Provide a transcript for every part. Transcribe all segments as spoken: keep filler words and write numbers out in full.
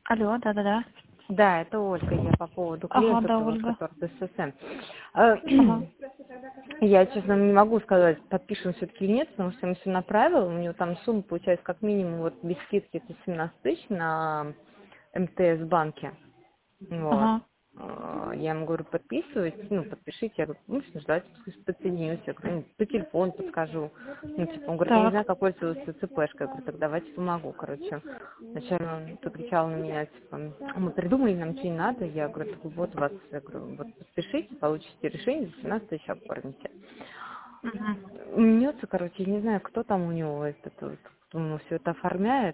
Алло, да-да-да. Да, это Ольга, я по поводу Ага, клиента, да, вот, Ольга. который ДССМ. Э, Ага. Я, честно, не могу сказать, подпишем все-таки или нет, потому что я ему все направила, у него там сумма получается как минимум, вот без скидки это семнадцать тысяч на МТС банке. Вот. Ага. Э, Я ему говорю, подписывайте, ну, подпишите. Я говорю, ну, что ждать, пусть подсоединюсь. Я говорю, ну, по телефону подскажу. Ну, типа, он говорит, я не знаю, Так. как пользоваться ЦПшкой. Я говорю, так давайте помогу, короче. Сначала он закричал на меня, типа, «А мы придумали, нам ничего не надо. Я говорю, так вот вас, я говорю, вот подпишите, получите решение, за семнадцать тысяч оформите. Угу. Мнется, короче, я не знаю, кто там у него, этот, вот, кто ему все это оформляет.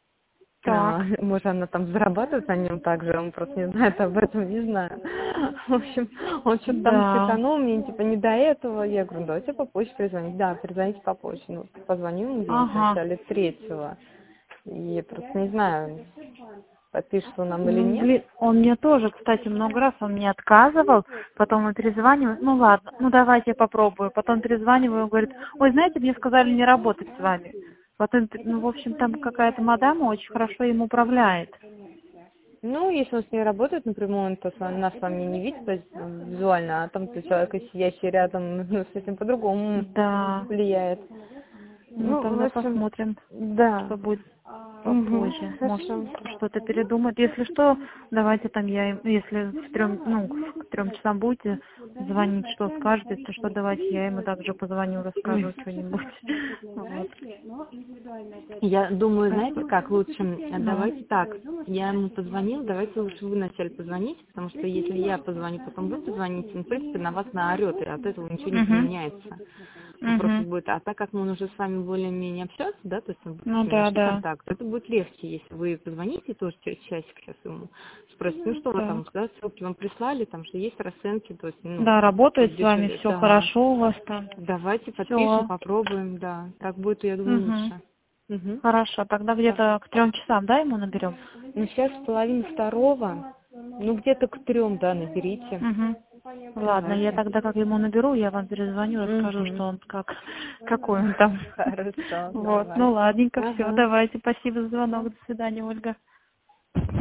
А, Так. может, она там зарабатывает на нем так же, он просто не знает об этом, не знаю. В общем, он что-то там Да. психанул, мне типа не до этого. Я говорю, давайте по почте перезвонить. Да, перезвоните по почте. Ну, позвонил ему где-нибудь в Ага. начале третьего. И я просто не знаю, подпишет он нам или Ну, нет. блин, он мне тоже, кстати, много раз он мне отказывал, потом он перезванивает, ну ладно, ну давайте я попробую, потом перезваниваю, он говорит, ой, знаете, мне сказали не работать с вами. Потом, ну, в общем, там какая-то мадама очень хорошо им управляет. Ну, если он с ней работает напрямую, он то с вами- нас с вами не видит, то есть ну, визуально, а там то человек, сидящий рядом, ну, с этим по-другому Да, влияет. ну Ну, в тогда общем, посмотрим, да. что будет Угу, попозже. Может, хорошо. что-то передумать. Если что, давайте там я, им- если в трем, ну, к трем часам будете звонить, что скажете, то что давайте я ему также позвоню, расскажу что-нибудь. Вот. Я думаю, знаете, Хорошо. как лучше, м, Ну, давайте так, я ему позвонила, давайте лучше вы вначале позвоните, потому что если я позвоню, потом вы позвоните, ну, в принципе, на вас наорет, и от этого ничего не угу, поменяется. Ну, просто угу. будет, а так как мы уже с вами более-менее общаться, да, то есть мы Ну уже да, нашли да. контакт, это будет легче, если вы позвоните тоже через часик сейчас ему, спросите, ну, что вы там, Так. да, ссылки вам прислали, там же есть расценки, то есть, ну, Да, кто работает с вами, дешевле, все да. хорошо у вас там. Давайте подпишем, Все. попробуем, да, так будет, я думаю, Угу. лучше. Угу. Хорошо, тогда где-то к трем часам, да, ему наберем? Ну, сейчас половина второго. Ну, где-то к трем, да, наберите. Угу. Ладно, я Давайте. тогда, как ему наберу, я вам перезвоню, расскажу, Угу. что он как, какой он там. Хорошо, Вот, ну давай. ладненько, все, Ага. давайте, спасибо за звонок, до свидания, Ольга.